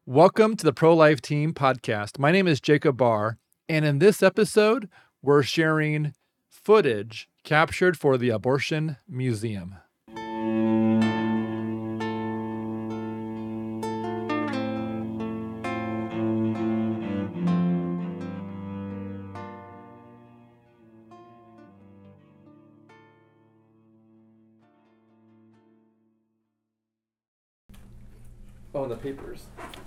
Welcome to the Pro-Life Team podcast. My name is Jacob Barr, and in this episode, we're sharing footage captured for the Abortion Museum. Oh, and the papers.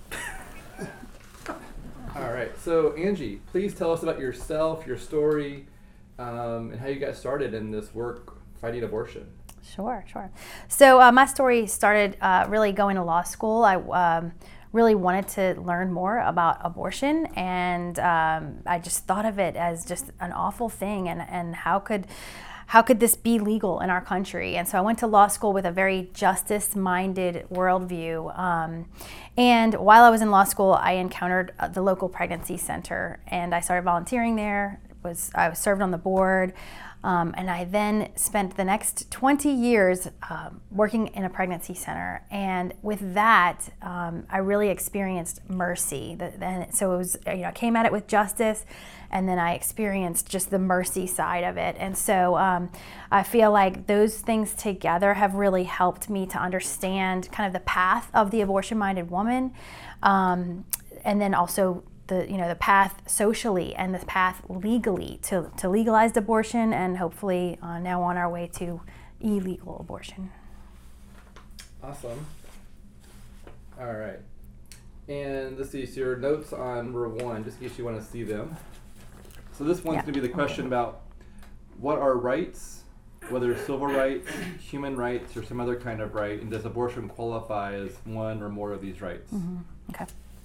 All right. So, Angie, please tell us about yourself, your story, and how you got started in this work fighting abortion. Sure. So my story started really going to law school. I really wanted to learn more about abortion, and I just thought of it as just an awful thing, and how could this be legal in our country? And so I went to law school with a very justice-minded worldview. And while I was in law school, I encountered the local pregnancy center, and I started volunteering there. I was served on the board, and I then spent the next 20 years working in a pregnancy center. And with that, I really experienced mercy. So it was, I came at it with justice, and then I experienced just the mercy side of it. And so I feel like those things together have really helped me to understand kind of the path of the abortion-minded woman, and then also the path socially and the path legally to legalized abortion, and hopefully now on our way to illegal abortion. Awesome. All right. And let's see, so your notes on row 1, just in case you want to see them. So this one's going to be the question about what are rights, whether civil rights, human rights, or some other kind of right, and does abortion qualify as one or more of these rights? Mm-hmm. Okay.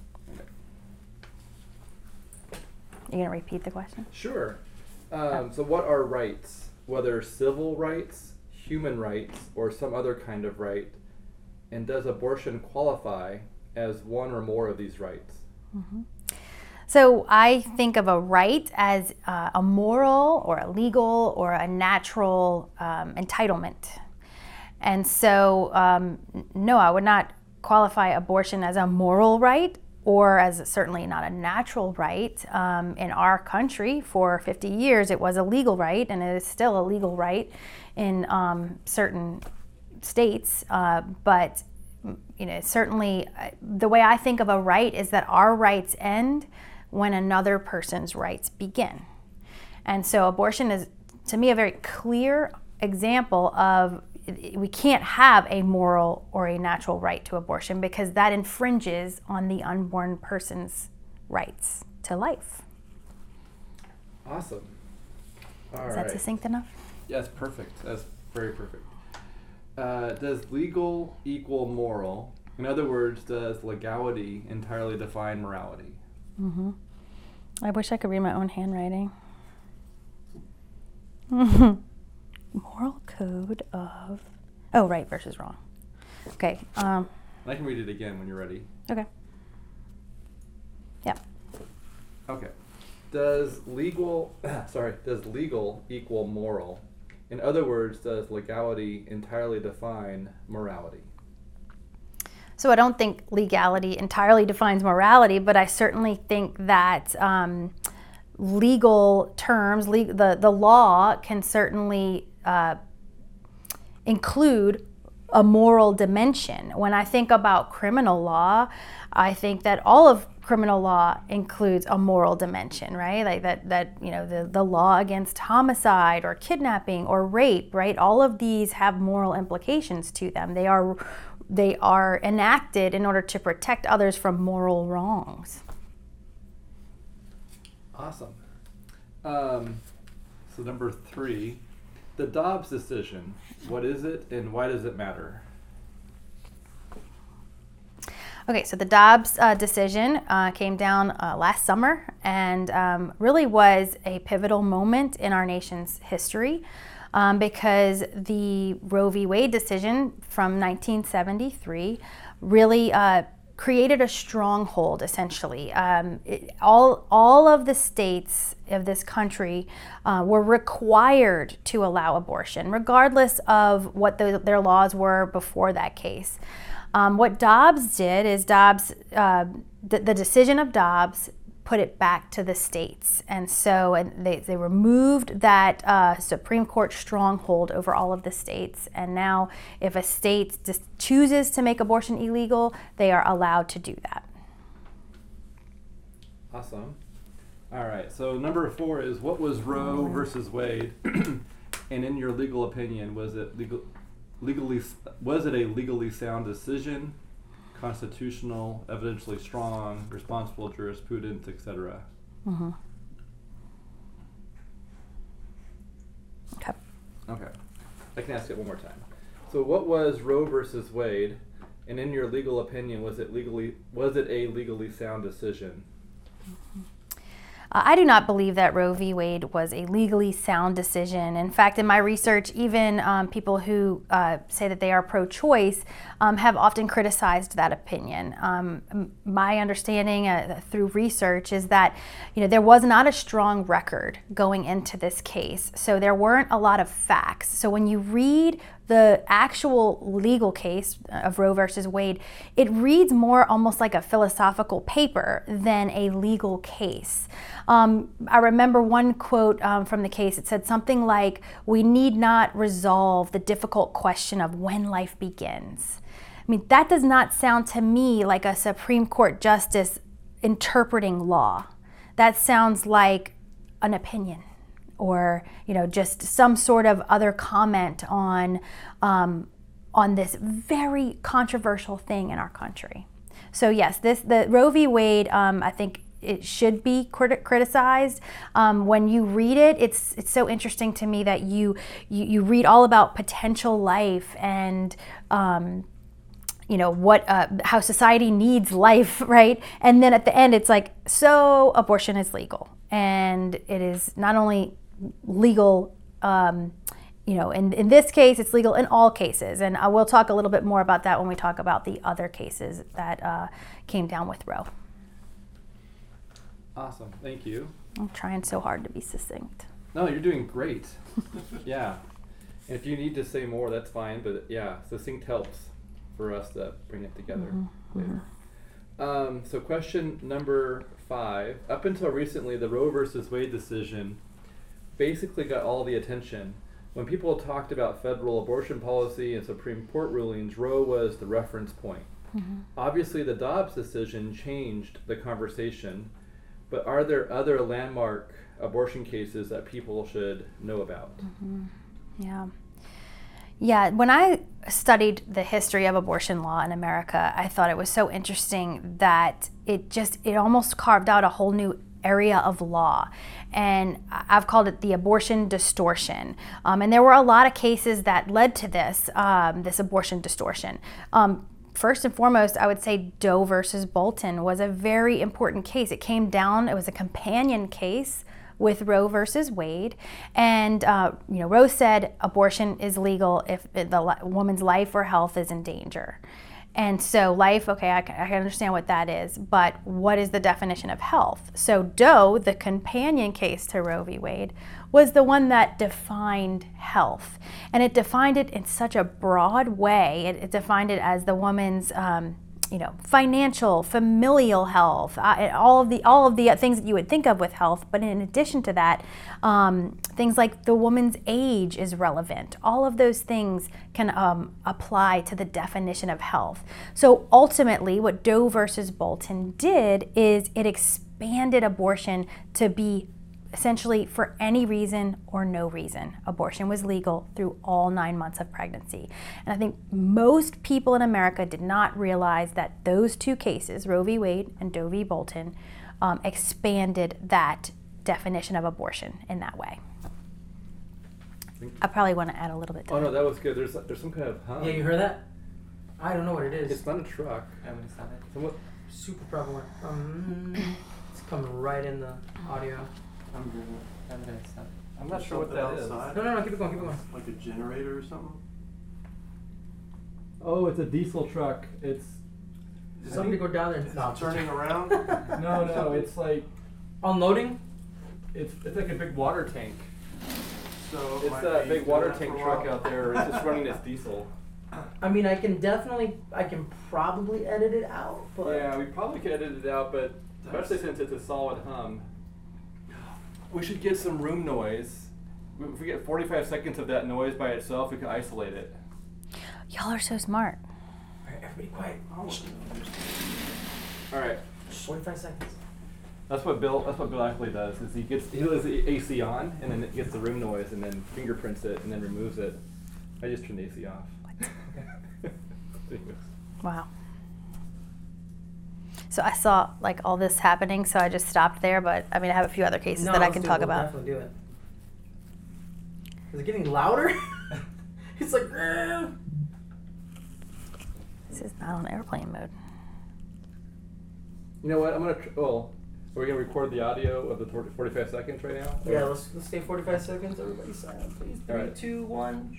You going to repeat the question? Sure. So what are rights, whether civil rights, human rights, or some other kind of right, and does abortion qualify as one or more of these rights? Mm-hmm. So I think of a right as a moral or a legal or a natural entitlement. And so, no, I would not qualify abortion as a moral right, or as certainly not a natural right. In our country, for 50 years, it was a legal right, and it is still a legal right in certain states. But certainly, the way I think of a right is that our rights end when another person's rights begin. And so abortion is, to me, a very clear example of we can't have a moral or a natural right to abortion, because that infringes on the unborn person's rights to life. Awesome. Is that succinct enough? Yes, perfect. That's very perfect. Does legal equal moral? In other words, does legality entirely define morality? Mm-hmm. I wish I could read my own handwriting. Moral code of... Oh, right versus wrong. Okay. I can read it again when you're ready. Okay. Yeah. Okay. Does legal equal moral? In other words, does legality entirely define morality? So I don't think legality entirely defines morality, but I certainly think that legal terms, the law can certainly include a moral dimension. When I think about criminal law, I think that all of criminal law includes a moral dimension, right? Like the law against homicide or kidnapping or rape, right? All of these have moral implications to them. They are enacted in order to protect others from moral wrongs. Awesome. So number 3, the Dobbs decision. What is it and why does it matter? Okay, so the Dobbs decision came down last summer, and really was a pivotal moment in our nation's history, because the Roe v. Wade decision from 1973 really created a stronghold, essentially. All of the states of this country were required to allow abortion, regardless of what their laws were before that case. What Dobbs did is the decision of Dobbs put it back to the states. And so they removed that Supreme Court stronghold over all of the states. And now if a state just chooses to make abortion illegal, they are allowed to do that. Awesome. All right, so number 4 is, what was Roe versus Wade? And in your legal opinion, was it a legally sound decision, constitutional, evidentially strong, responsible jurisprudence, etc.? Mm-hmm. Okay. Okay. I can ask it one more time. So what was Roe versus Wade? And in your legal opinion, was it a legally sound decision? I do not believe that Roe v. Wade was a legally sound decision. In fact, in my research, even people who say that they are pro-choice have often criticized that opinion. My understanding through research is that there was not a strong record going into this case, so there weren't a lot of facts. So when you read the actual legal case of Roe versus Wade, it reads more almost like a philosophical paper than a legal case. I remember one quote from the case. It said something like, "We need not resolve the difficult question of when life begins." I mean, that does not sound to me like a Supreme Court justice interpreting law. That sounds like an opinion, or just some sort of other comment on this very controversial thing in our country. So yes, the Roe v. Wade, I think it should be criticized. When you read it, it's so interesting to me that you read all about potential life and how society needs life, right? And then at the end, it's like, so abortion is legal, and it is not only legal, in this case, it's legal in all cases. And I will talk a little bit more about that when we talk about the other cases that came down with Roe. Awesome, thank you. I'm trying so hard to be succinct. No, you're doing great. Yeah. And if you need to say more, that's fine, but yeah, succinct helps for us to bring it together later. So question number 5. Up until recently, the Roe versus Wade decision basically got all the attention. When people talked about federal abortion policy and Supreme Court rulings, Roe was the reference point. Obviously, the Dobbs decision changed the conversation, but are there other landmark abortion cases that people should know about? Yeah, when I studied the history of abortion law in America, I thought it was so interesting that it almost carved out a whole new area of law. And I've called it the abortion distortion. And there were a lot of cases that led to this abortion distortion. First and foremost, I would say Doe versus Bolton was a very important case. It was a companion case with Roe versus Wade. And Roe said abortion is legal if the woman's life or health is in danger. And so life, okay, I can understand what that is, but what is the definition of health? So Doe, the companion case to Roe v. Wade, was the one that defined health. And it defined it in such a broad way. It defined it as the woman's financial, familial health, all of the things that you would think of with health. But in addition to that, things like the woman's age is relevant. All of those things can apply to the definition of health. So ultimately, what Doe versus Bolton did is it expanded abortion to be essentially for any reason or no reason. Abortion was legal through all 9 months of pregnancy. And I think most people in America did not realize that those two cases, Roe v. Wade and Doe v. Bolton, expanded that definition of abortion in that way. I probably want to add a little bit to that. Oh no, that was good. There's some kind of hum. Yeah, you heard that? I don't know what it is. It's not a truck. Somewhat Super prevalent. It's coming right in the audio. I'm not sure what that is. No, keep it going. Like a generator or something? Oh, it's a diesel truck. It's Somebody go down there. It's turning around? no, it's like Unloading? it's like a big water tank. So It's might that be big water doing that tank for a truck while. out there. It's just running its diesel. I mean, I can probably edit it out, but Yeah, we probably could edit it out, but especially since it's a solid hum, we should get some room noise. If we get 45 seconds of that noise by itself, we can isolate it. Y'all are so smart. All right, everybody quiet. All right. 45 seconds. That's what Bill actually does. Is he leaves the AC on, and then it gets the room noise, and then fingerprints it, and then removes it. I just turned the AC off. Anyways. Wow. So I saw like all this happening, so I just stopped there. But I mean, I have a few other cases that I can talk about. Definitely do it. Is it getting louder? It's like. This is not on airplane mode. You know what? I'm gonna. Are we gonna record the audio of the 45 seconds right now? Yeah, let's stay 45 seconds. Everybody silent, please. All 3, right. 2, 1.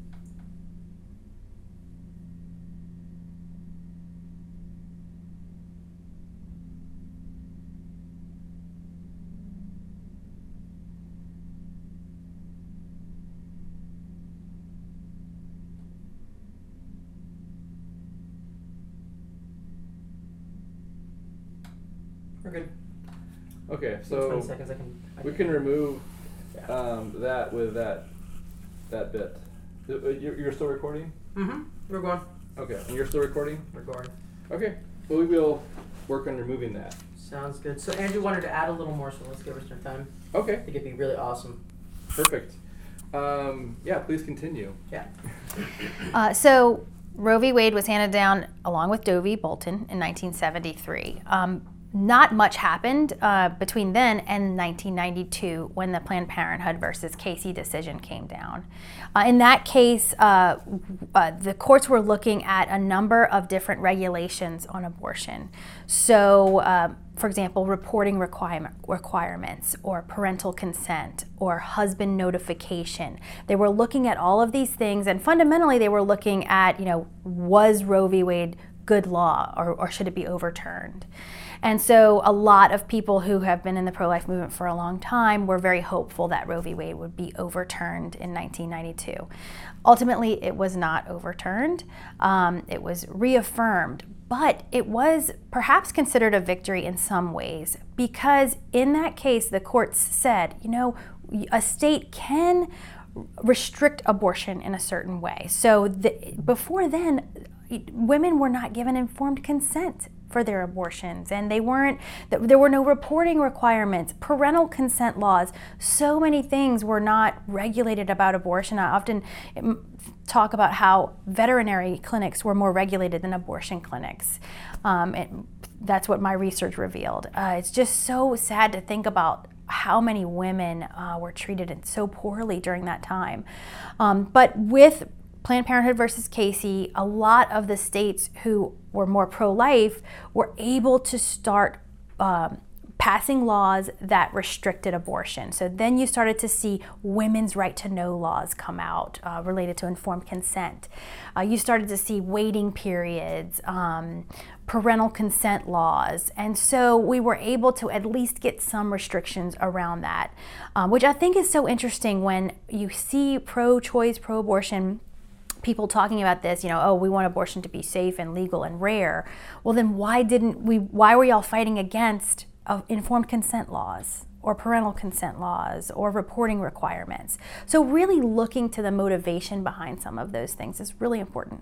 We're good. Okay, 20 so seconds. we can remove Yeah. that with that bit. You're still recording? We're going. Okay, and you're still recording? We're going. Okay, well we will work on removing that. Sounds good. So Andrew wanted to add a little more, so let's give her some time. Okay, I think it'd be really awesome. perfect. Yeah, please continue. Yeah. So Roe v. Wade was handed down along with Doe v. Bolton in 1973. Not much happened between then and 1992 when the Planned Parenthood versus Casey decision came down. In that case, the courts were looking at a number of different regulations on abortion. So, for example, reporting requirements or parental consent or husband notification. They were looking at all of these things, and fundamentally they were looking at, was Roe v. Wade good law or should it be overturned? And so a lot of people who have been in the pro-life movement for a long time were very hopeful that Roe v. Wade would be overturned in 1992. Ultimately, it was not overturned. It was reaffirmed, but it was perhaps considered a victory in some ways because in that case, the courts said, a state can restrict abortion in a certain way. So before then, women were not given informed consent for their abortions, and there were no reporting requirements, parental consent laws. So many things were not regulated about abortion. I often talk about how veterinary clinics were more regulated than abortion clinics. That's what my research revealed. It's just so sad to think about how many women were treated so poorly during that time. But with Planned Parenthood versus Casey, a lot of the states who were more pro-life were able to start passing laws that restricted abortion. So then you started to see women's right to know laws come out related to informed consent. You started to see waiting periods, parental consent laws. And so we were able to at least get some restrictions around that, which I think is so interesting when you see pro-choice, pro-abortion people talking about this, we want abortion to be safe and legal and rare. Well, then why were y'all fighting against informed consent laws or parental consent laws or reporting requirements? So really looking to the motivation behind some of those things is really important.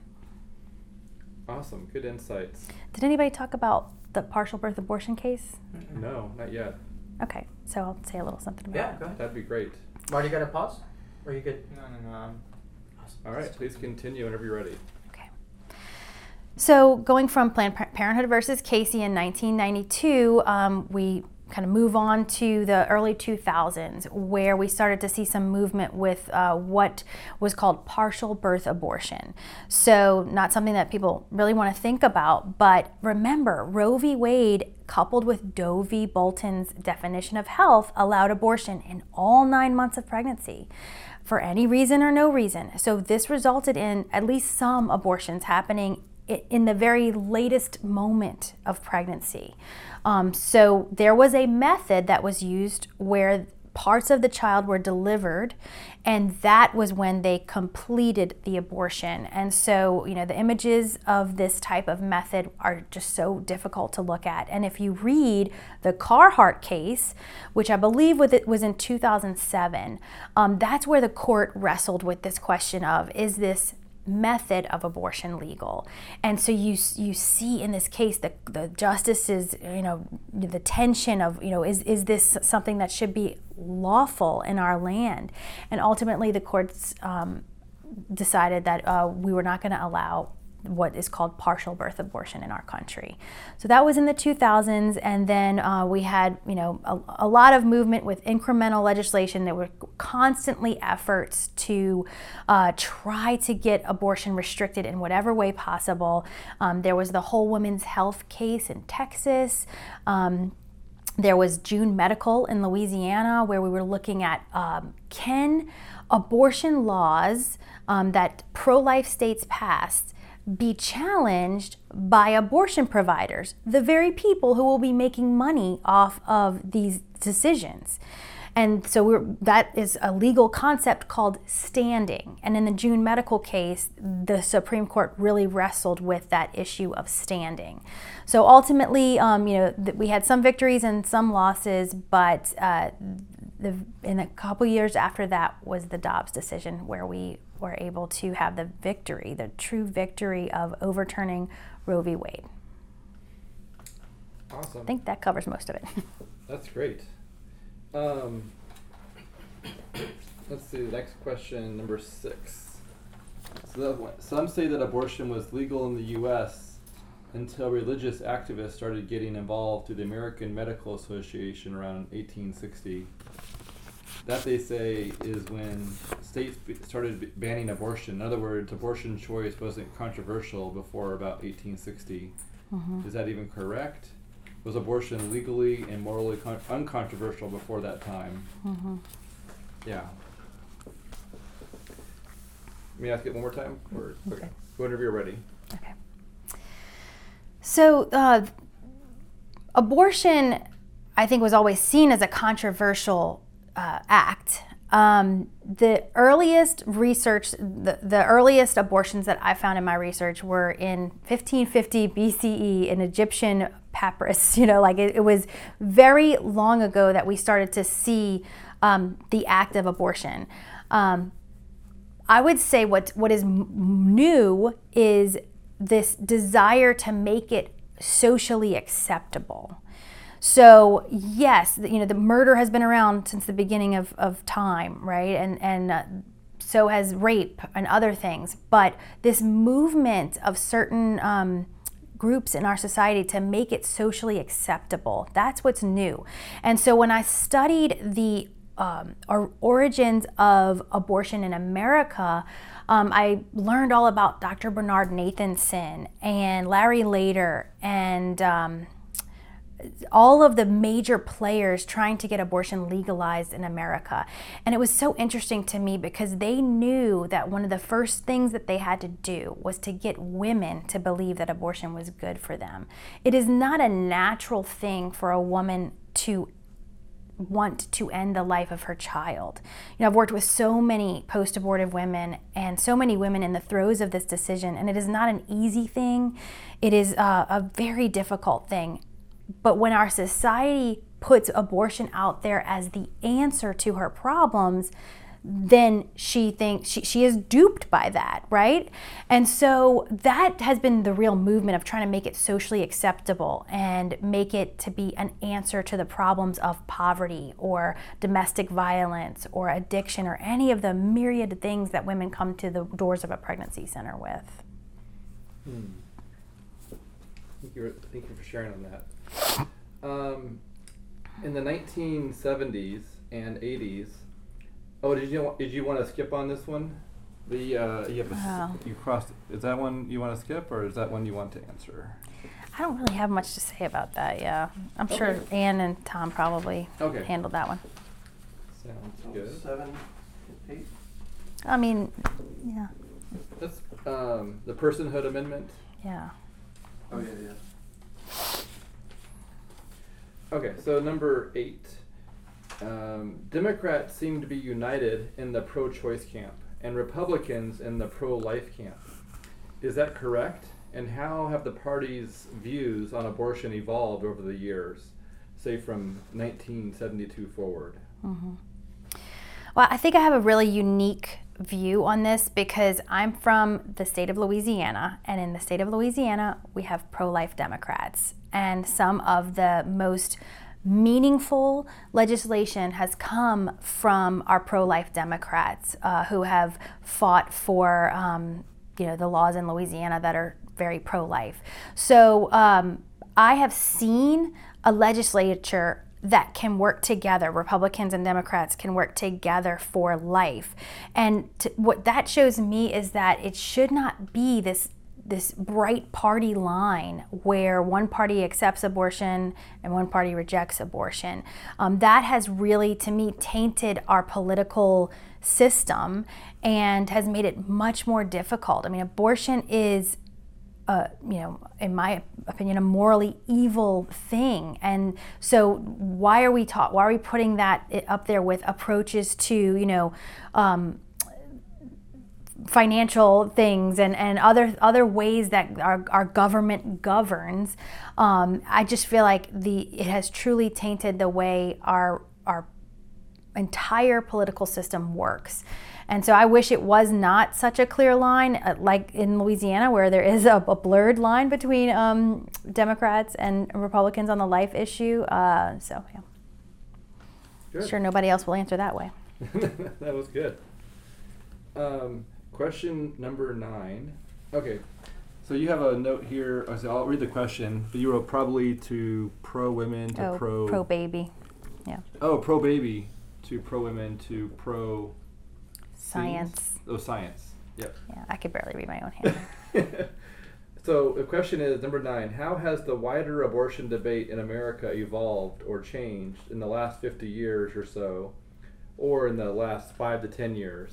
Awesome, good insights. Did anybody talk about the partial birth abortion case? No, not yet. Okay, so I'll say a little something about Yeah, it. go ahead. That'd be great. Marty, you got to pause? Or are you good? No. All right, please continue whenever you're ready. Okay. So going from Planned Parenthood versus Casey in 1992, we kind of move on to the early 2000s, where we started to see some movement with what was called partial birth abortion. So not something that people really want to think about, but remember, Roe v. Wade coupled with Doe v. Bolton's definition of health allowed abortion in all 9 months of pregnancy, for any reason or no reason. So this resulted in at least some abortions happening in the very latest moment of pregnancy. So there was a method that was used where parts of the child were delivered, and that was when they completed the abortion. And so, the images of this type of method are just so difficult to look at. And if you read the Carhart case, which I believe was in 2007, that's where the court wrestled with this question of, is this method of abortion legal? And so you see in this case the justices, the tension of, is this something that should be lawful in our land? And ultimately the courts decided that we were not going to allow what is called partial birth abortion in our country. So that was in the 2000s, and then we had a lot of movement with incremental legislation. There were constantly efforts to try to get abortion restricted in whatever way possible. There was the Whole Women's Health case in Texas. There was June Medical in Louisiana, where we were looking at can abortion laws that pro-life states passed be challenged by abortion providers, the very people who will be making money off of these decisions. And so that is a legal concept called standing. And in the June Medical case, the Supreme Court really wrestled with that issue of standing. So ultimately, we had some victories and some losses, but in a couple years after that was the Dobbs decision, where we were able to have the victory, the true victory of overturning Roe v. Wade. Awesome. I think that covers most of it. That's great. Let's see, the next question, number 6. Some say that abortion was legal in the U.S. until religious activists started getting involved through the American Medical Association around 1860. That, they say, is when states started banning abortion. In other words, abortion choice wasn't controversial before about 1860. Mm-hmm. Is that even correct? Was abortion legally and morally uncontroversial before that time? Mm-hmm. Yeah. Let me ask it one more time? Or, okay. Whenever you're ready. Okay. So, abortion, I think, was always seen as a controversial act. The earliest research, the earliest abortions that I found in my research were in 1550 BCE in Egyptian papyrus. It was very long ago that we started to see the act of abortion. I would say what is new is this desire to make it socially acceptable. So yes, the murder has been around since the beginning of time, right? And so has rape and other things. But this movement of certain groups in our society to make it socially acceptable, that's what's new. And so when I studied the origins of abortion in America, I learned all about Dr. Bernard Nathanson and Larry Lader and all of the major players trying to get abortion legalized in America. And it was so interesting to me because they knew that one of the first things that they had to do was to get women to believe that abortion was good for them. It is not a natural thing for a woman to want to end the life of her child. I've worked with so many post-abortive women and so many women in the throes of this decision, and it is not an easy thing. It is a very difficult thing. But when our society puts abortion out there as the answer to her problems, then she thinks she is duped by that, right? And so that has been the real movement of trying to make it socially acceptable and make it to be an answer to the problems of poverty or domestic violence or addiction or any of the myriad things that women come to the doors of a pregnancy center with. Thank you for sharing on that. In the 1970s and 80s, did you want to skip on this one? You crossed. Is that one you want to skip, or is that one you want to answer? I don't really have much to say about that. Yeah, I'm sure Ann and Tom probably handled that one. Sounds good. 7, 8. I mean, yeah. That's the Personhood Amendment. Yeah. Oh yeah. Okay, so number 8. Democrats seem to be united in the pro-choice camp and Republicans in the pro-life camp. Is that correct? And how have the party's views on abortion evolved over the years, say from 1972 forward? Well, I think I have a really unique view on this because I'm from the state of Louisiana, and in the state of Louisiana, we have pro-life Democrats, and some of the most meaningful legislation has come from our pro-life Democrats who have fought for the laws in Louisiana that are very pro-life. So I have seen a legislature that can work together. Republicans and Democrats can work together for life. And what that shows me is that it should not be this bright party line where one party accepts abortion and one party rejects abortion. That has really, to me, tainted our political system and has made it much more difficult. I mean, abortion is in my opinion, a morally evil thing. And so why are we putting that up there with approaches to, financial things and other ways that our government governs? I just feel like it has truly tainted the way our entire political system works. And so I wish it was not such a clear line, like in Louisiana, where there is a blurred line between Democrats and Republicans on the life issue. So, yeah. Good. Sure nobody else will answer that way. That was good. Question number 9. Okay, so you have a note here. I'll read the question, but you wrote probably to pro-women to pro-baby. Yeah. Oh, pro-baby to pro-women to pro... Science. Oh, science. Yep. Yeah, I could barely read my own hand. So the question is, number 9, how has the wider abortion debate in America evolved or changed in the last 50 years or so, or in the last 5 to 10 years?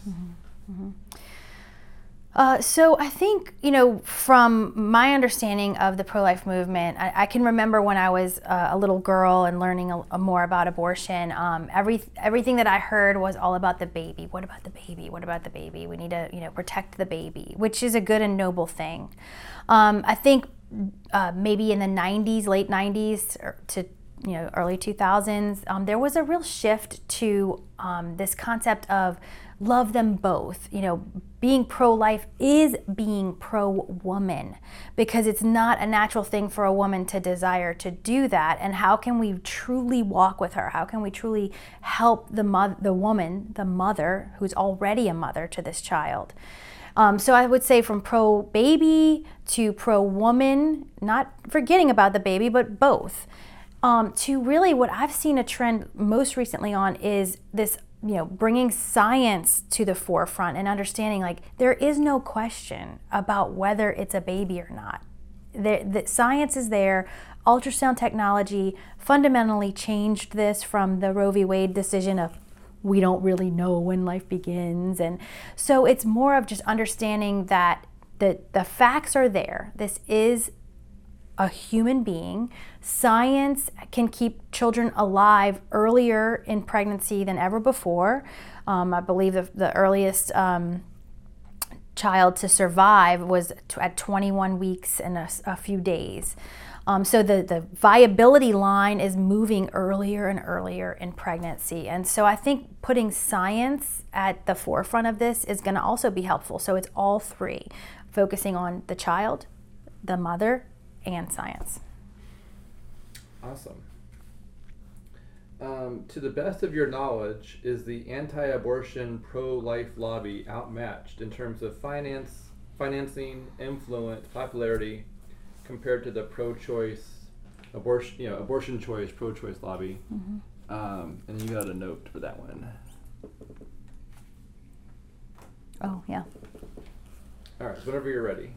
So I think, from my understanding of the pro-life movement, I can remember when I was a little girl and learning more about abortion, everything that I heard was all about the baby. What about the baby? What about the baby? We need to, protect the baby, which is a good and noble thing. I think maybe in the 90s, late 90s to early 2000s, there was a real shift to this concept of love them both. Being pro-life is being pro-woman, because it's not a natural thing for a woman to desire to do that. And how can we truly walk with her? How can we truly help the woman, the mother, who's already a mother to this child? So I would say from pro-baby to pro-woman, not forgetting about the baby, but both. To really what I've seen a trend most recently on is this, bringing science to the forefront and understanding there is no question about whether it's a baby or not. The science is there. Ultrasound technology fundamentally changed this from the Roe v. Wade decision of we don't really know when life begins. And so it's more of just understanding that the facts are there. This is a human being. Science can keep children alive earlier in pregnancy than ever before. I believe the earliest child to survive was at 21 weeks and a few days. So the viability line is moving earlier and earlier in pregnancy. And so I think putting science at the forefront of this is going to also be helpful. So it's all three, focusing on the child, the mother, and science. Awesome. To the best of your knowledge, is the anti-abortion pro-life lobby outmatched in terms of financing, influence, popularity, compared to the pro-choice abortion choice pro-choice lobby? And you got a note for that one. Oh yeah. All right, whenever you're ready.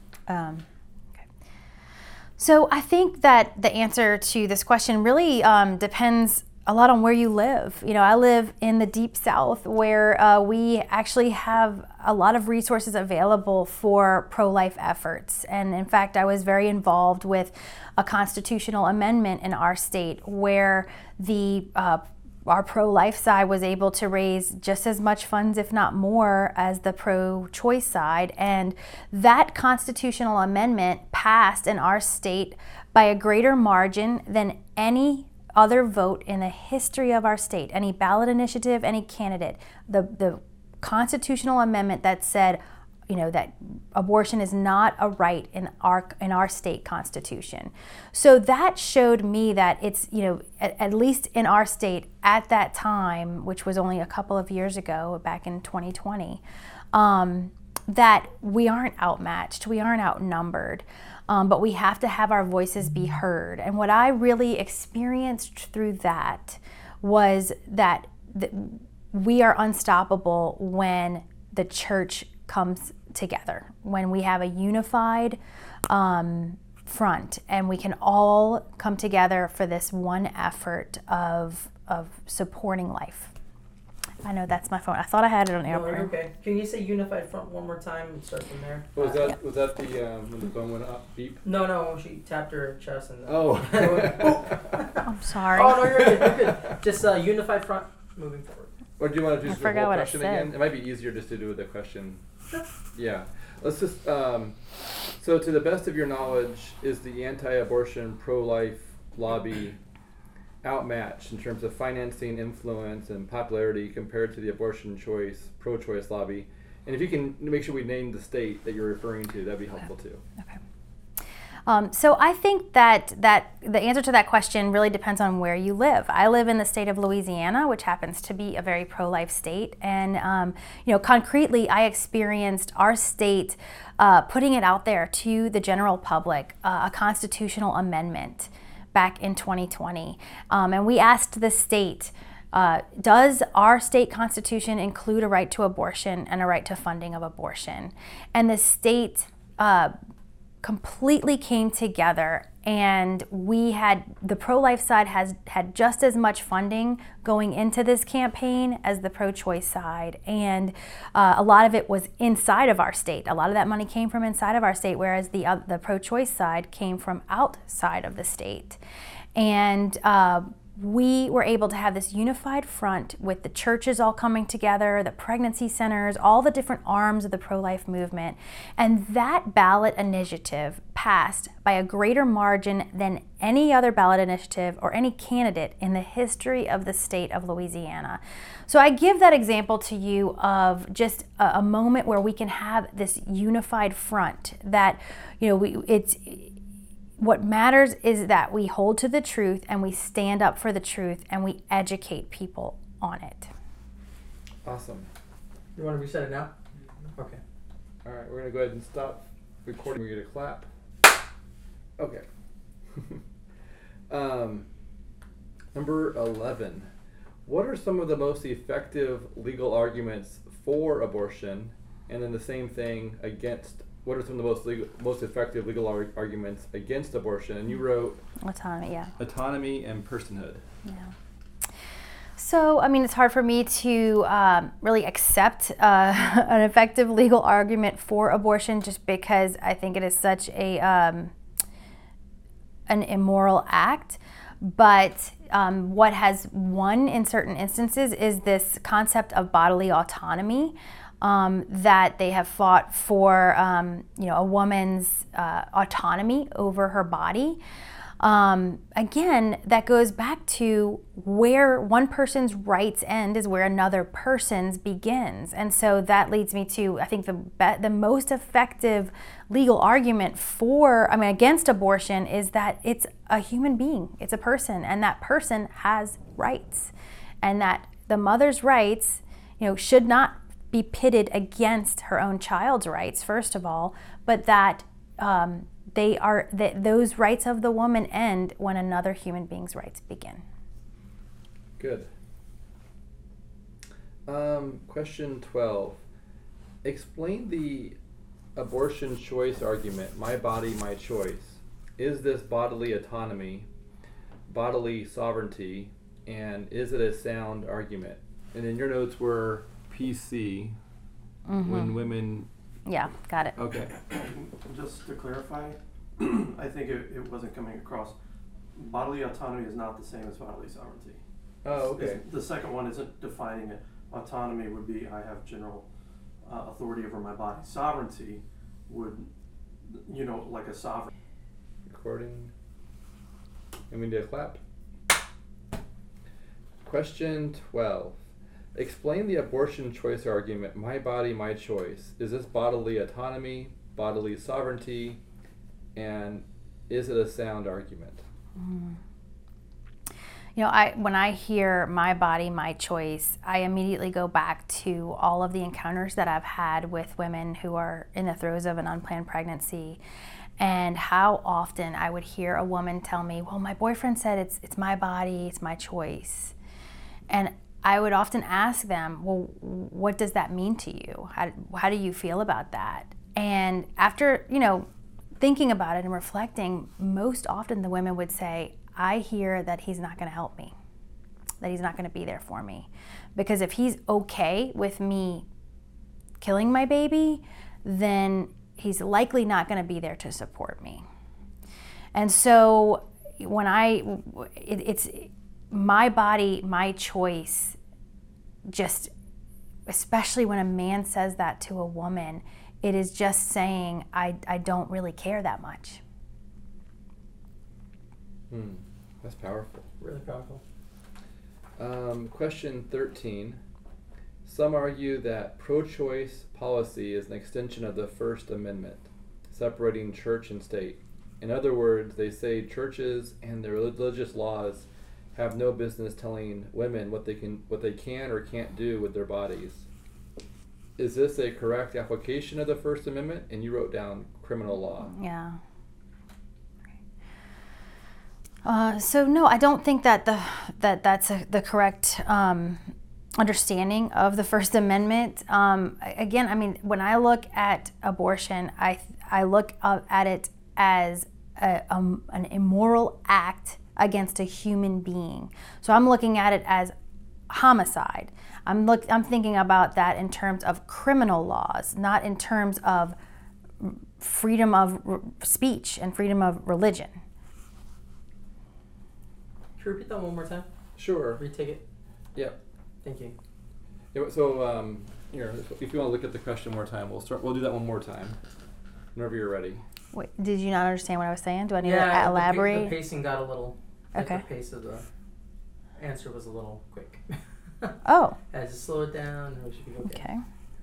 So I think that the answer to this question really depends a lot on where you live. I live in the deep South, where we actually have a lot of resources available for pro-life efforts. And in fact, I was very involved with a constitutional amendment in our state where the our pro-life side was able to raise just as much funds, if not more, as the pro-choice side. And that constitutional amendment passed in our state by a greater margin than any other vote in the history of our state, any ballot initiative, any candidate. The constitutional amendment that said, that abortion is not a right in our state constitution. So that showed me that it's, at least in our state at that time, which was only a couple of years ago, back in 2020, that we aren't outmatched, we aren't outnumbered, but we have to have our voices be heard. And what I really experienced through that was that we are unstoppable when the church comes together, when we have a unified front and we can all come together for this one effort of supporting life. I know that's my phone. I thought I had it on No, airplane. you're okay. Can you say unified front one more time and start from there? Was that the when the phone went up beep? No, when she tapped her chest and Oh. I'm sorry. Oh, no, you're good. You're good. Just unified front moving forward. Or do you want to just do the forgot whole what I question said. again? It might be easier just to do the question. Sure. Yeah. Let's just, so to the best of your knowledge, is the anti-abortion, pro-life lobby outmatched in terms of financing, influence, and popularity compared to the abortion choice, pro-choice lobby? And if you can make sure we name the state that you're referring to, that'd be helpful too. Okay. So I think that the answer to that question really depends on where you live. I live in the state of Louisiana, which happens to be a very pro-life state, and concretely, I experienced our state putting it out there to the general public, a constitutional amendment back in 2020, and we asked the state, does our state constitution include a right to abortion and a right to funding of abortion? And the state completely came together, and we had the pro-life side had just as much funding going into this campaign as the pro-choice side, and a lot of it was inside of our state. A lot of that money came from inside of our state, whereas the pro-choice side came from outside of the state. And we were able to have this unified front with the churches all coming together, the pregnancy centers, all the different arms of the pro-life movement. And that ballot initiative passed by a greater margin than any other ballot initiative or any candidate in the history of the state of Louisiana. So I give that example to you of just a moment where we can have this unified front that, what matters is that we hold to the truth and we stand up for the truth and we educate people on it. Awesome. You want to reset it now? Okay. All right, we're going to go ahead and stop recording. We're going to clap. Okay. Number 11. What are some of the most effective legal arguments for abortion? And then the same thing against. What are some of the most effective legal arguments against abortion? And you wrote Autonomy, yeah. Autonomy and personhood. Yeah. So, it's hard for me to really accept an effective legal argument for abortion, just because I think it is such an immoral act. But what has won in certain instances is this concept of bodily autonomy. That they have fought for, a woman's autonomy over her body. Again, that goes back to where one person's rights end is where another person's begins. And so that leads me to, I think, the most effective legal argument against abortion is that it's a human being, it's a person, and that person has rights. And that the mother's rights, should not be pitted against her own child's rights, first of all, but that those rights of the woman end when another human being's rights begin. Good. Question 12. Explain the abortion choice argument, my body, my choice. Is this bodily autonomy, bodily sovereignty, and is it a sound argument? And then your notes were PC, when women... Yeah, got it. Okay. Just to clarify, I think it wasn't coming across. Bodily autonomy is not the same as bodily sovereignty. Oh, okay. The second one isn't defining it. Autonomy would be I have general authority over my body. Sovereignty would, like a sovereign. Recording. And we need a clap. Question 12. Explain the abortion choice argument, my body, my choice. Is this bodily autonomy, bodily sovereignty, and is it a sound argument? When I hear my body, my choice, I immediately go back to all of the encounters that I've had with women who are in the throes of an unplanned pregnancy, and how often I would hear a woman tell me, well, my boyfriend said it's my body, it's my choice. And I would often ask them, well, what does that mean to you? How do you feel about that? And after, thinking about it and reflecting, most often the women would say, I hear that he's not going to help me, that he's not going to be there for me. Because if he's okay with me killing my baby, then he's likely not going to be there to support me. And so when it's my body, my choice, just especially when a man says that to a woman, it is just saying, I don't really care that much. That's powerful. Really powerful. Question 13. Some argue that pro-choice policy is an extension of the First Amendment, separating church and state. In other words, they say churches and their religious laws have no business telling women what they can or can't do with their bodies. Is this a correct application of the First Amendment? And you wrote down criminal law. Yeah. So no, I don't think that that's the correct understanding of the First Amendment. Again, when I look at abortion, I look at it as an immoral act against a human being. So I'm looking at it as homicide. I'm thinking about that in terms of criminal laws, not in terms of freedom of speech and freedom of religion. Can you repeat that one more time? Sure. Retake it. Yep. Thank you. Yeah, so here, if you want to look at the question one more time, we'll do that one more time. Whenever you're ready. Wait, did you not understand what I was saying? Do I need to The elaborate? pacing got a little. Okay. The pace of the answer was a little quick. Oh. I had to slow it down. And we should be okay. Okay.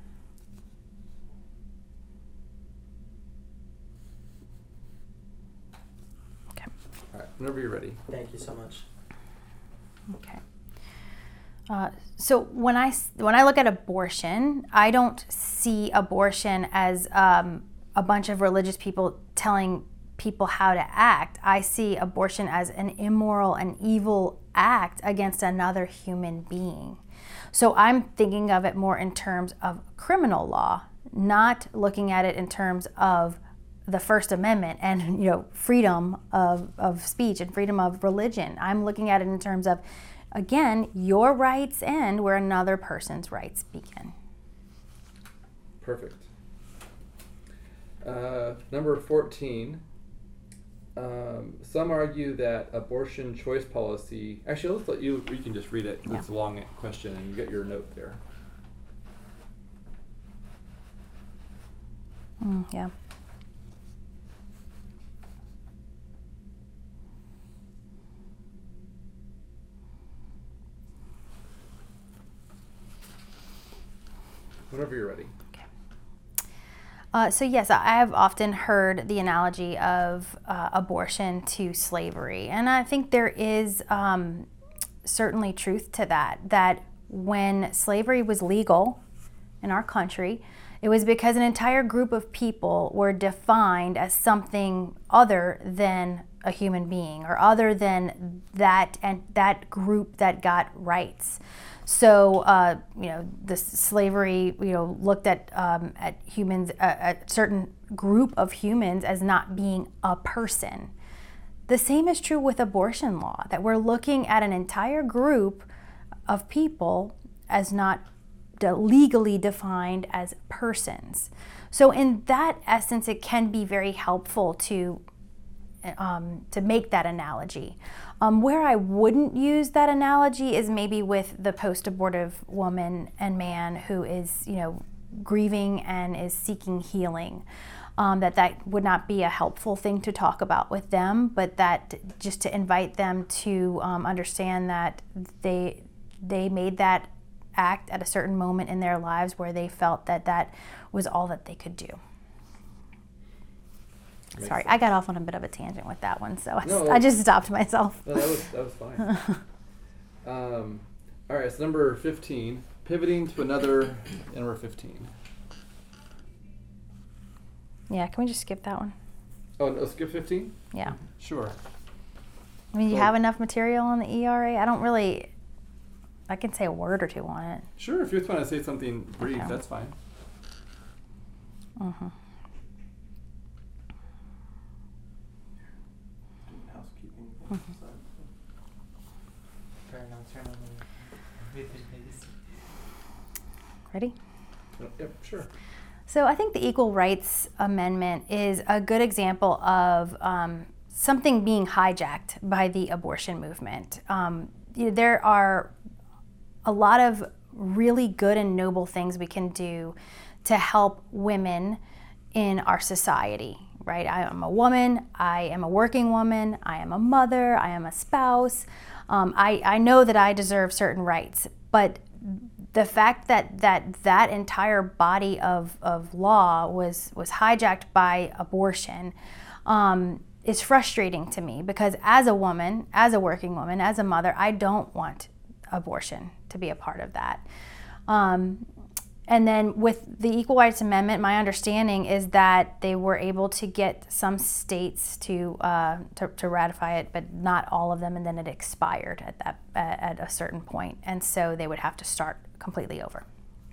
All right, whenever you're ready. Thank you so much. Okay. So when I look at abortion, I don't see abortion as a bunch of religious people telling people how to act. I see abortion as an immoral and evil act against another human being. So I'm thinking of it more in terms of criminal law, not looking at it in terms of the First Amendment and freedom of speech and freedom of religion. I'm looking at it in terms of, again, your rights end where another person's rights begin. Perfect. Number 14. Some argue that abortion choice policy. Actually, let's let you can just read it. Yeah. It's a long question, and you get your note there. Yeah. Whenever you're ready. So yes, I have often heard the analogy of abortion to slavery, and I think there is certainly truth to that. That when slavery was legal in our country, it was because an entire group of people were defined as something other than a human being, or other than that and that group that got rights. So, the slavery, looked at humans, a certain group of humans as not being a person. The same is true with abortion law, that we're looking at an entire group of people as not legally defined as persons. So in that essence, it can be very helpful to make that analogy. Where I wouldn't use that analogy is maybe with the post-abortive woman and man who is, grieving and is seeking healing. That would not be a helpful thing to talk about with them, but that just to invite them to understand that they made that act at a certain moment in their lives where they felt that was all that they could do. Makes Sorry, sense. I got off on a bit of a tangent with that one, so No. I just stopped myself. No, that was fine. All right, so number 15, pivoting to another, number 15. Yeah, can we just skip that one? Oh, no, skip 15? Yeah. Sure. I mean, you So- have enough material on the ERA? I can say a word or two on it. Sure, if you just want to say something brief, Okay. that's fine. Mm-hmm. Housekeeping. Turn on the videos. Ready? Yep, sure. So I think the Equal Rights Amendment is a good example of something being hijacked by the abortion movement. There are a lot of really good and noble things we can do to help women in our society, right? I am a woman, I am a working woman, I am a mother, I am a spouse. I know that I deserve certain rights, but the fact that entire body of law was hijacked by abortion is frustrating to me, because as a woman, as a working woman, as a mother, I don't want abortion to be a part of that. And then with the Equal Rights Amendment, my understanding is that they were able to get some states to ratify it, but not all of them, and then it expired at a certain point, and so they would have to start completely over.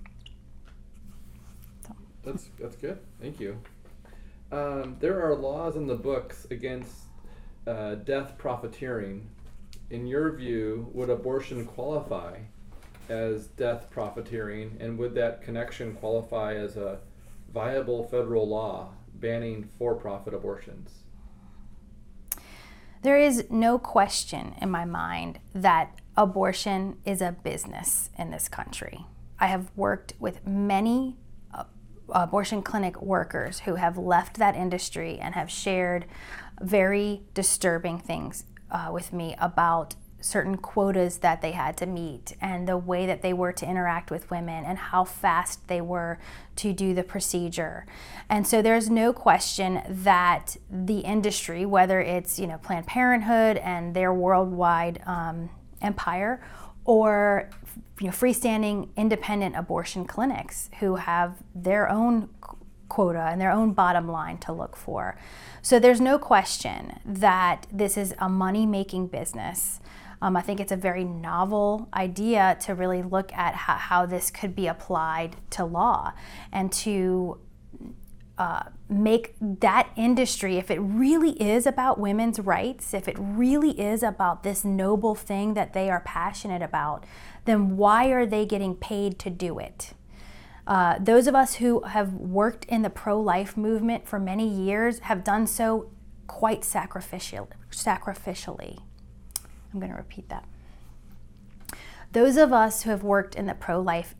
So. That's good. Thank you. There are laws in the books against death profiteering. In your view, would abortion qualify as death profiteering, and would that connection qualify as a viable federal law banning for-profit abortions? There is no question in my mind that abortion is a business in this country. I have worked with many abortion clinic workers who have left that industry and have shared very disturbing things with me about certain quotas that they had to meet and the way that they were to interact with women and how fast they were to do the procedure. And so there's no question that the industry, whether it's Planned Parenthood and their worldwide empire, or freestanding independent abortion clinics who have their own quota and their own bottom line to look for. So there's no question that this is a money-making business. I think it's a very novel idea to really look at how this could be applied to law, and to make that industry, if it really is about women's rights, if it really is about this noble thing that they are passionate about, then why are they getting paid to do it? Those of us who have worked in the pro-life movement for many years have done so quite sacrificially. I'm going to repeat that. Those of us who have worked in the pro-life,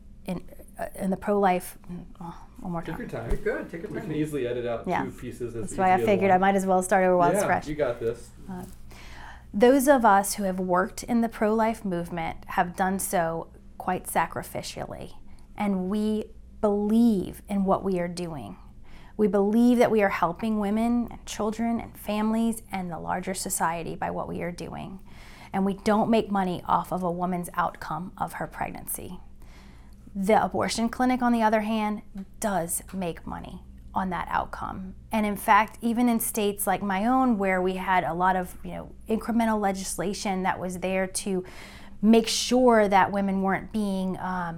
one more Take your time. time. You're good. Take your We time. can easily edit out Yeah. 2 pieces. That's why I figured I might as well start over while it's fresh. You got this. Those of us who have worked in the pro-life movement have done so quite sacrificially, and we believe in what we are doing. We believe that we are helping women and children and families and the larger society by what we are doing. And we don't make money off of a woman's outcome of her pregnancy. The abortion clinic, on the other hand, does make money on that outcome. And in fact, even in states like my own, where we had a lot of incremental legislation that was there to make sure that women weren't being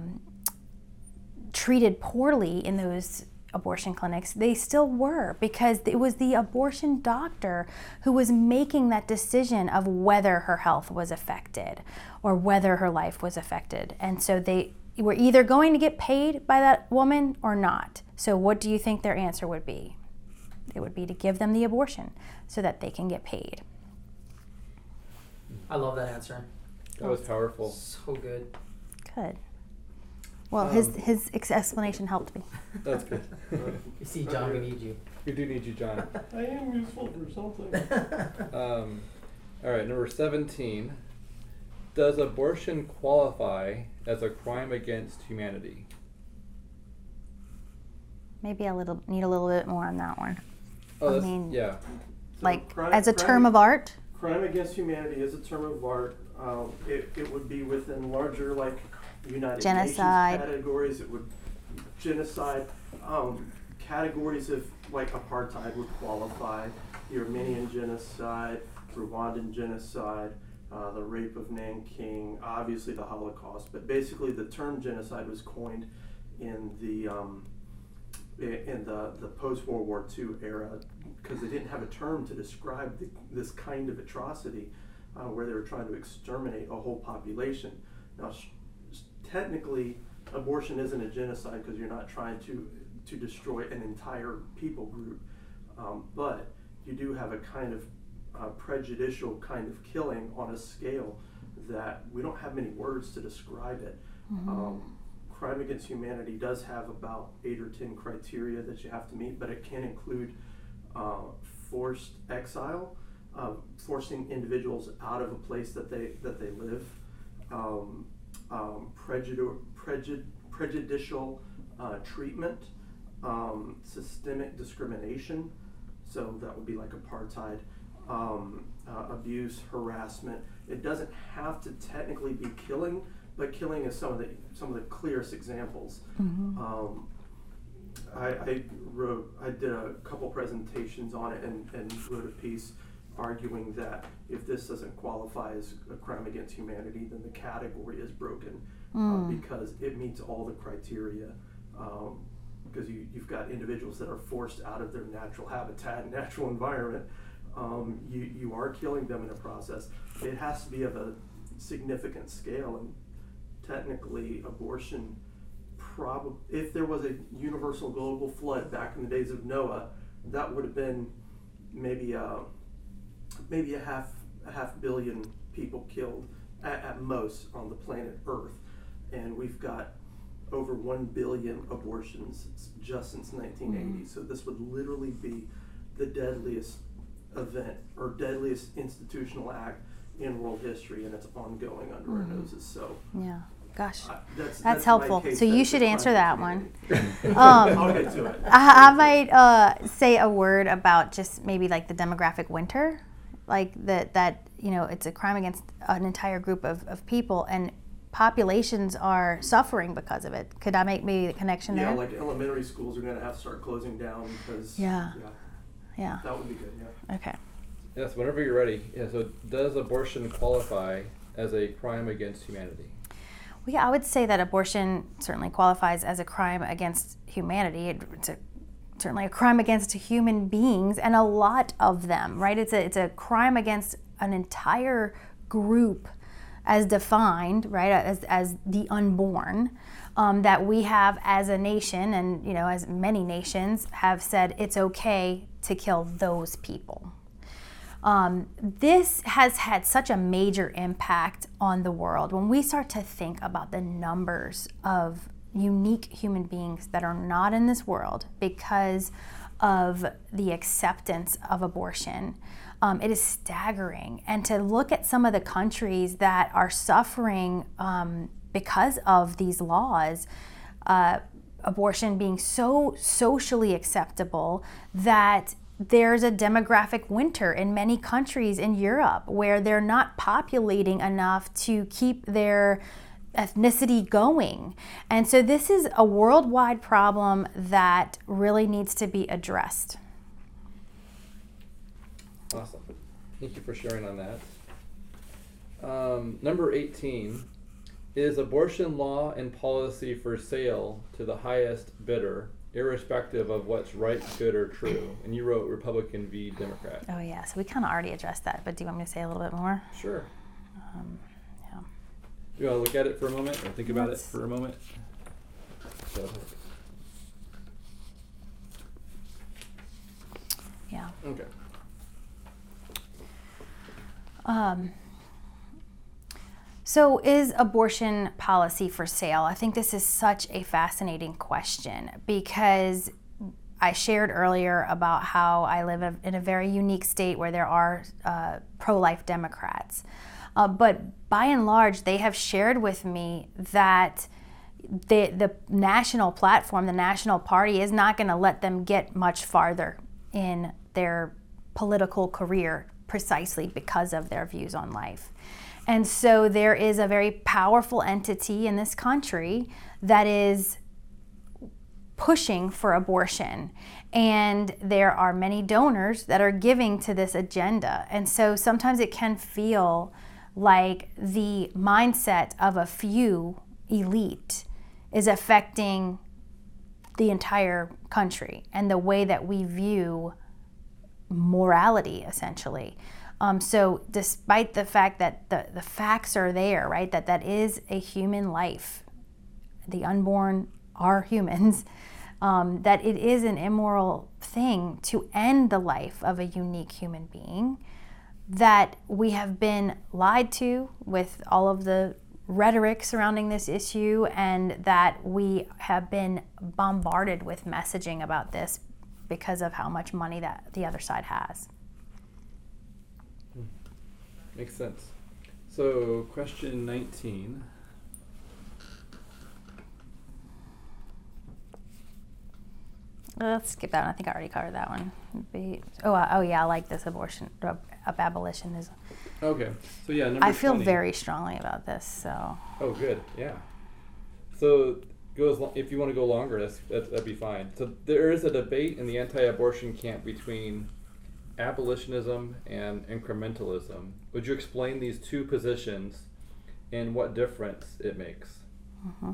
treated poorly in those abortion clinics, they still were, because it was the abortion doctor who was making that decision of whether her health was affected or whether her life was affected. And so they were either going to get paid by that woman or not. So what do you think their answer would be? It would be to give them the abortion so that they can get paid. I love that answer. That was powerful. So good. Good. Well, his explanation helped me. That's good. You see, John, we need you. We do need you, John. I am useful for something. All right, number 17. Does abortion qualify as a crime against humanity? Maybe need a little bit more on that one. Oh, I mean, yeah. Like crime- as a crime- term of art. Crime against humanity is a term of art. It would be within larger, like, United Genocide. Nations categories. It would genocide categories of, like, apartheid would qualify. The Armenian genocide, Rwandan genocide, the rape of Nanking, obviously the Holocaust. But basically, the term genocide was coined in the post-World War II era, because they didn't have a term to describe this kind of atrocity, where they were trying to exterminate a whole population. Now, technically, abortion isn't a genocide because you're not trying to destroy an entire people group, but you do have a kind of prejudicial kind of killing on a scale that we don't have many words to describe it. Crime against humanity does have about 8 or 10 criteria that you have to meet, but it can include forced exile, forcing individuals out of a place that they live, prejudicial treatment, systemic discrimination, so that would be like apartheid, abuse, harassment. It doesn't have to technically be killing, but killing is some of the clearest examples. I did a couple presentations on it and wrote a piece arguing that if this doesn't qualify as a crime against humanity, then the category is broken because it meets all the criteria. Because you've got individuals that are forced out of their natural habitat, natural environment. You are killing them in a process. It has to be of a significant scale, and technically abortion, if there was a universal global flood back in the days of Noah, that would have been maybe a half billion people killed at most on the planet Earth, and we've got over 1 billion abortions just since 1980. So this would literally be the deadliest event or deadliest institutional act in world history, and it's ongoing under our noses. So yeah, gosh, that's that's my helpful. case So that you it's a should crime answer against that one. humanity. I'll get to it. I might say a word about just maybe like the demographic winter, like that it's a crime against an entire group of people, and populations are suffering because of it. Could I make maybe the connection Yeah, there? like elementary schools are going to have to start closing down because Yeah. that would be good. Yeah. Okay. Yes, whenever you're ready. Yeah, so does abortion qualify as a crime against humanity? Well, yeah, I would say that abortion certainly qualifies as a crime against humanity. It's certainly a crime against human beings, and a lot of them, right? It's a crime against an entire group as defined, right, as the unborn, that we have as a nation, and as many nations have said it's okay to kill those people. This has had such a major impact on the world. When we start to think about the numbers of unique human beings that are not in this world because of the acceptance of abortion, it is staggering. And to look at some of the countries that are suffering because of these laws, abortion being so socially acceptable that there's a demographic winter in many countries in Europe where they're not populating enough to keep their ethnicity going. And so this is a worldwide problem that really needs to be addressed. Awesome. Thank you for sharing on that. Number 18, is abortion law and policy for sale to the highest bidder, irrespective of what's right, good, or true? And you wrote Republican v. Democrat. Oh yeah, so we kind of already addressed that, but do you want me to say a little bit more? Sure. Yeah. Do you want to look at it for a moment or think about it Let's- for a moment? So, Yeah. okay. So, is abortion policy for sale? I think this is such a fascinating question because I shared earlier about how I live in a very unique state where there are pro-life Democrats. But by and large, they have shared with me that the national platform, the national party, is not going to let them get much farther in their political career precisely because of their views on life. And so there is a very powerful entity in this country that is pushing for abortion. And there are many donors that are giving to this agenda. And so sometimes it can feel like the mindset of a few elite is affecting the entire country and the way that we view morality, essentially. So despite the fact that the facts are there, right, that is a human life, the unborn are humans, that it is an immoral thing to end the life of a unique human being, that we have been lied to with all of the rhetoric surrounding this issue, and that we have been bombarded with messaging about this because of how much money that the other side has. Makes sense. So, question 19. Let's skip that one. I think I already covered that one. Oh yeah, I like this abortion, abolitionism. Okay. So yeah, number I feel 20. very strongly about this. So. Oh, good. Yeah. So if you want to go longer, that'd be fine. So there is a debate in the anti-abortion camp between abolitionism and incrementalism. Would you explain these two positions and what difference it makes? Mm-hmm.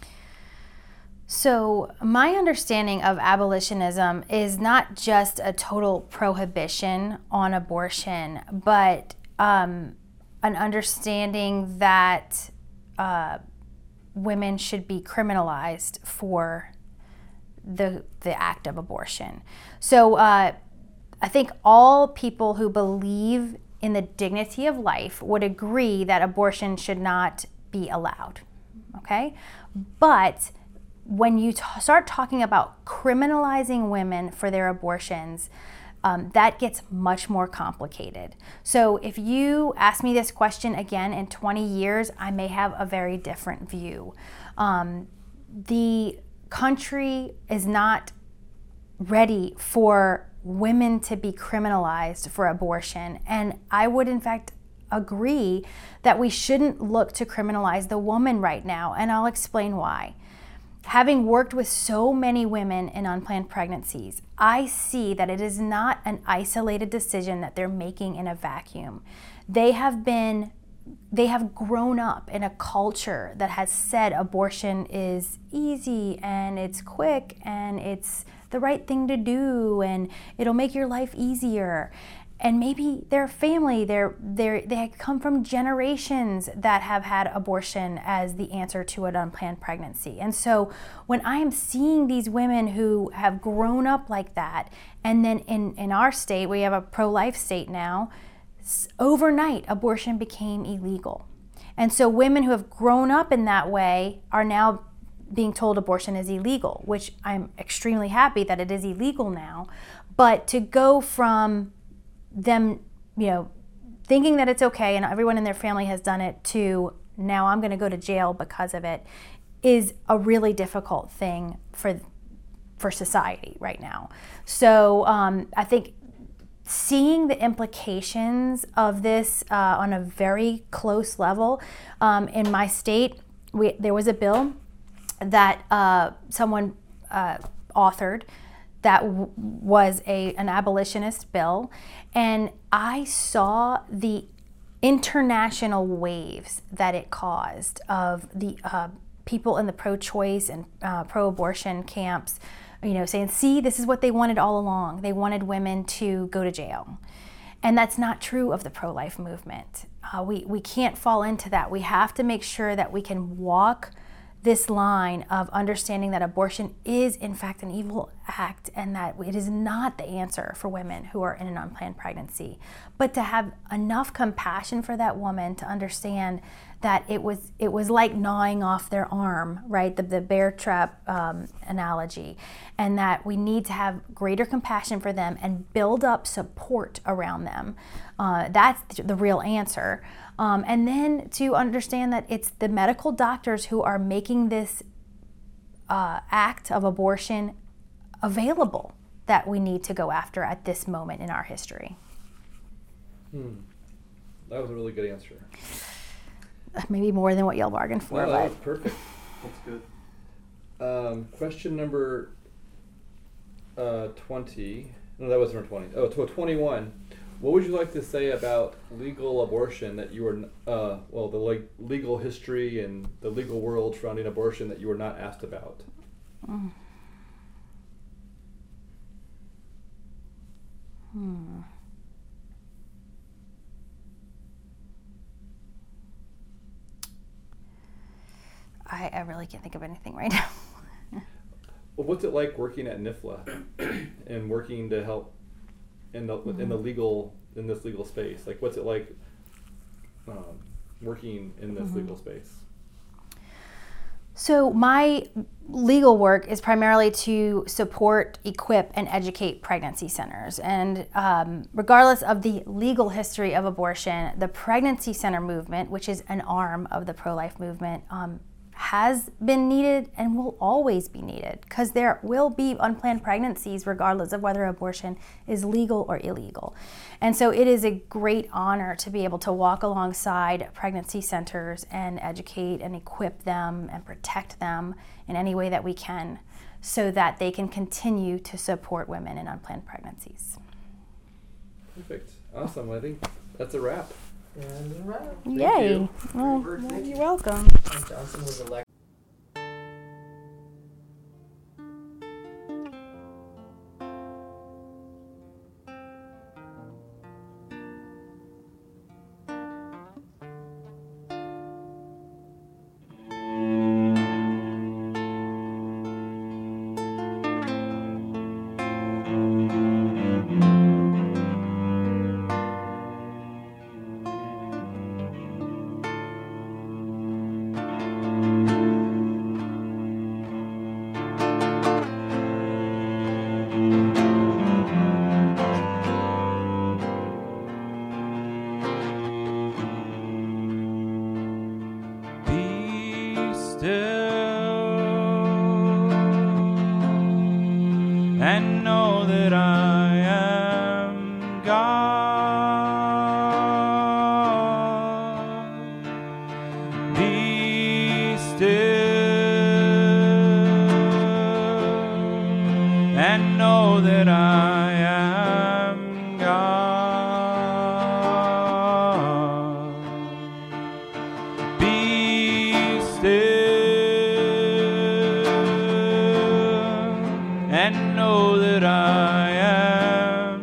So my understanding of abolitionism is not just a total prohibition on abortion, but an understanding that women should be criminalized for the act of abortion. So I think all people who believe in the dignity of life would agree that abortion should not be allowed. Okay? But when you start talking about criminalizing women for their abortions, that gets much more complicated. So if you ask me this question again in 20 years, I may have a very different view. The country is not ready for women to be criminalized for abortion, and I would in fact agree that we shouldn't look to criminalize the woman right now, and I'll explain why. Having worked with so many women in unplanned pregnancies, I see that it is not an isolated decision that they're making in a vacuum. They have grown up in a culture that has said abortion is easy and it's quick and it's the right thing to do and it'll make your life easier. And maybe their family, they come from generations that have had abortion as the answer to an unplanned pregnancy. And so when I am seeing these women who have grown up like that, and then in our state, we have a pro-life state now, overnight abortion became illegal. And so women who have grown up in that way are now being told abortion is illegal, which I'm extremely happy that it is illegal now. But to go from them, thinking that it's okay and everyone in their family has done it to now I'm going to go to jail because of it is a really difficult thing for society right now. So I think seeing the implications of this on a very close level, in my state, there was a bill that someone authored that was an abolitionist bill, and I saw the international waves that it caused of the people in the pro-choice and pro-abortion camps, saying, see, this is what they wanted all along. They wanted women to go to jail. And that's not true of the pro-life movement. We can't fall into that. We have to make sure that we can walk this line of understanding that abortion is in fact an evil act and that it is not the answer for women who are in an unplanned pregnancy, but to have enough compassion for that woman to understand that it was like gnawing off their arm, right? The bear trap analogy, and that we need to have greater compassion for them and build up support around them. That's the real answer. And then to understand that it's the medical doctors who are making this act of abortion available that we need to go after at this moment in our history. That was a really good answer. Maybe more than what y'all bargained for. No, that was perfect. That's good. Question number 20. No, that was number 20. Oh, 21. What would you like to say about legal abortion that you were, the legal history and the legal world surrounding abortion that you were not asked about? I really can't think of anything right now. Well, what's it like working at NIFLA and working to help in this legal space? Like, what's it like working in this legal space? So my legal work is primarily to support, equip, and educate pregnancy centers. And regardless of the legal history of abortion, the pregnancy center movement, which is an arm of the pro-life movement, has been needed and will always be needed, because there will be unplanned pregnancies regardless of whether abortion is legal or illegal. And so it is a great honor to be able to walk alongside pregnancy centers and educate and equip them and protect them in any way that we can, so that they can continue to support women in unplanned pregnancies. Perfect. Awesome. I think that's a wrap. And a wrap. Yay. you. Well, Thank you. you're welcome. Mike Johnson was elected. And know that I am God. Be still and know that I am God. Be still and know that I am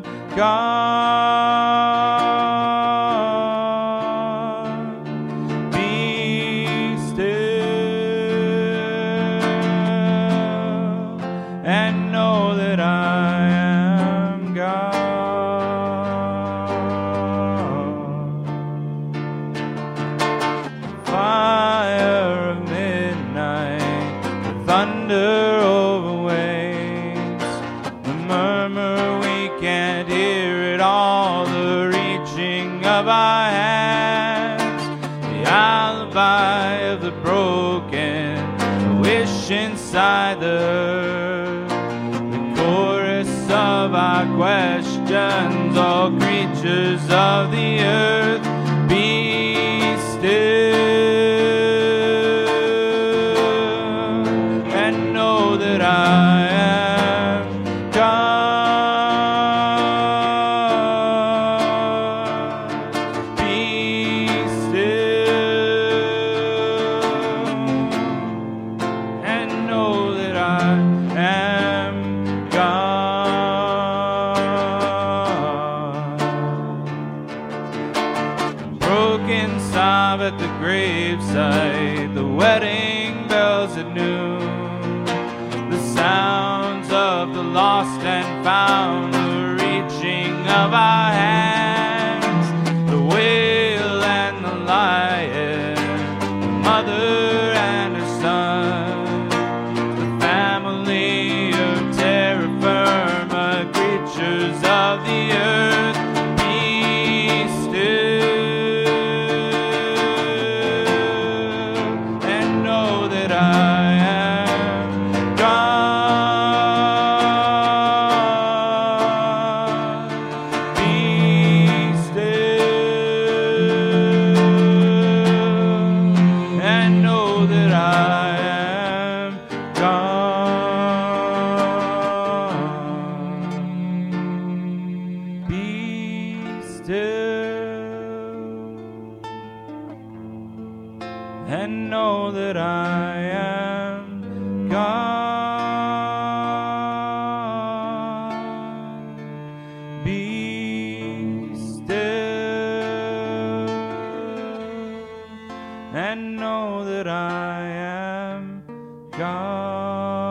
God. Be still and know that I am God. Fire of midnight, the thunder over waves, the murmur we can't hear it all, the reaching of our hands, the alibi of the broken, the wish inside the earth, the chorus of our questions, all creatures of the earth. Be still and know that I am God. Be still and know that I am God. Broken sob at the graveside, the wedding bells at noon, the sounds of the lost and found, the reaching of our hands, the wail and the lion, Father and a Son, the family of terra firma, creatures of the earth, be still and know that I am God. Be still and know that I am God. Be still and know that I am God. Be still and know that I am God.